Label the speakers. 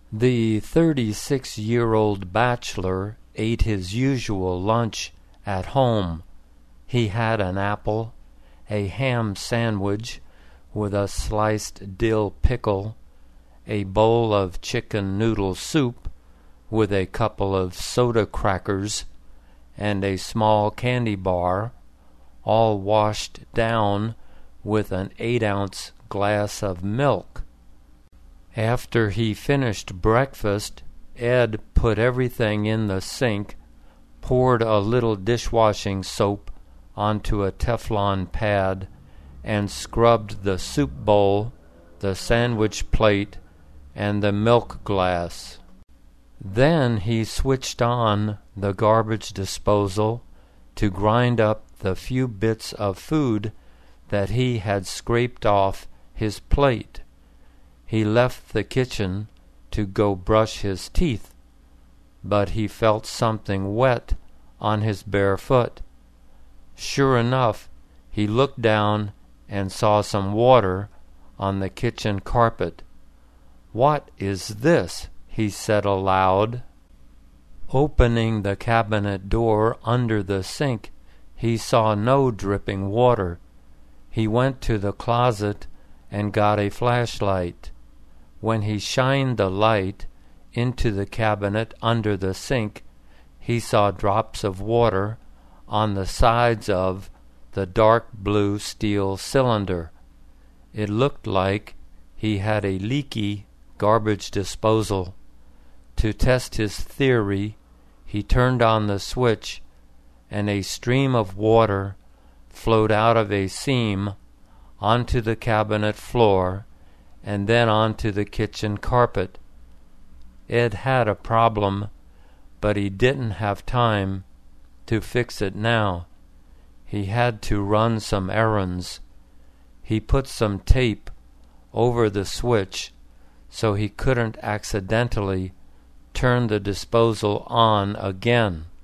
Speaker 1: The 36-year-old bachelor ate his usual lunch at home. He had an apple, a ham sandwich with a sliced dill pickle, a bowl of chicken noodle soup with a couple of soda crackers, and a small candy bar, all washed down with an 8-ounce glass of milk. After he finished breakfast, Ed put everything in the sink, poured a little dishwashing soap onto a Teflon pad, and scrubbed the soup bowl, the sandwich plate, and the milk glass. Then he switched on the garbage disposal to grind up the few bits of food that he had scraped off his plate. He left the kitchen to go brush his teeth, but he felt something wet on his bare foot. Sure enough, he looked down and saw some water on the kitchen carpet. "What is this?" he said aloud. Opening the cabinet door under the sink, he saw no dripping water. He went to the closet and got a flashlight. When he shined the light into the cabinet under the sink, he saw drops of water on the sides of the dark blue steel cylinder. It looked like he had a leaky garbage disposal. To test his theory, he turned on the switch, and a stream of water flowed out of a seam onto the cabinet floor and then onto the kitchen carpet. Ed had a problem, but he didn't have time to fix it now. He had to run some errands. He put some tape over the switch so he couldn't accidentally turn the disposal on again.